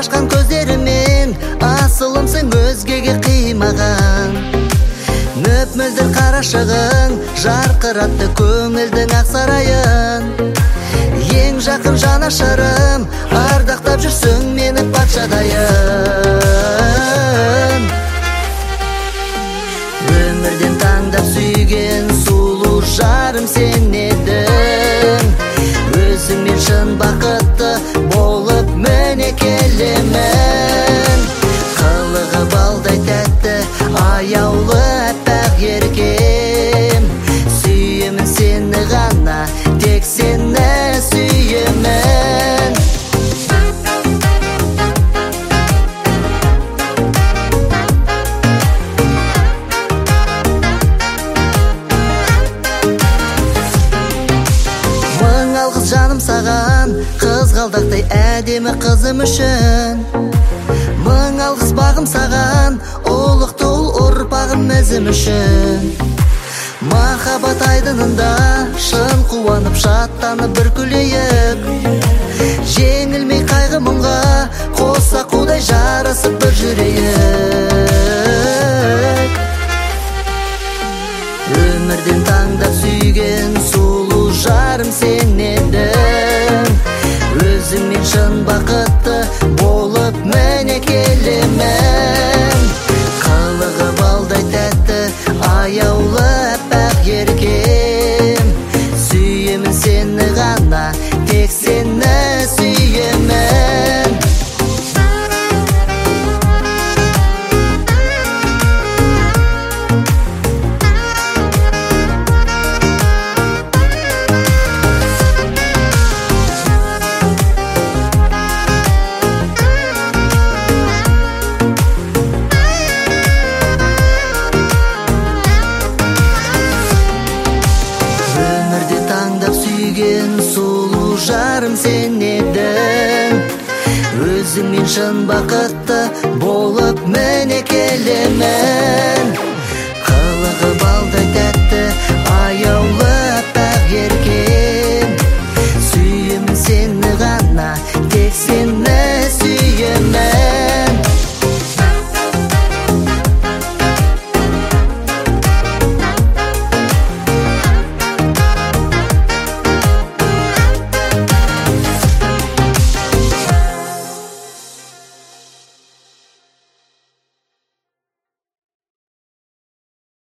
ашқан көздерімен асылымсың өзгеге қимаған. Мөп-мөлдір қарашығың жарқыратты көңілдің ақ сарайын. Ең жақын жанашырым ардақтап жүрсің мені патшадайын. Өмірден таңдап сүйген сұлу жарым сен едің. Өзіңмен шын бақытты болып міне келемін. Қылығы балдай тәтті аяулы әппақ еркем. Сүйемін сені ғана, тек сені сүйемін. Мың алғыс жаным саған, қызғалдақтай әдемі қызым үшін. Мың алғыс бағым саған, ұлықты ұл ұрпағым ізім үшін. Махаббат айдынында шын қуанып шаттанып бір күлейік. Жеңілмей қайғы мұңға қоса қудай жарасып бір жүрейік. Өмірден таңдап сүйген сұлу жарым сен едің. Өзіңмен шын бақытты болып міне келемін. Қылығы балдай тәтті аяулы әппақ еркем. Сүйемін сені ғана, тек сені сүйемін. Сүйген сұлу жарым сен едің. Өзіңмен шын бақытты болып міне келемін. Қылығы балдай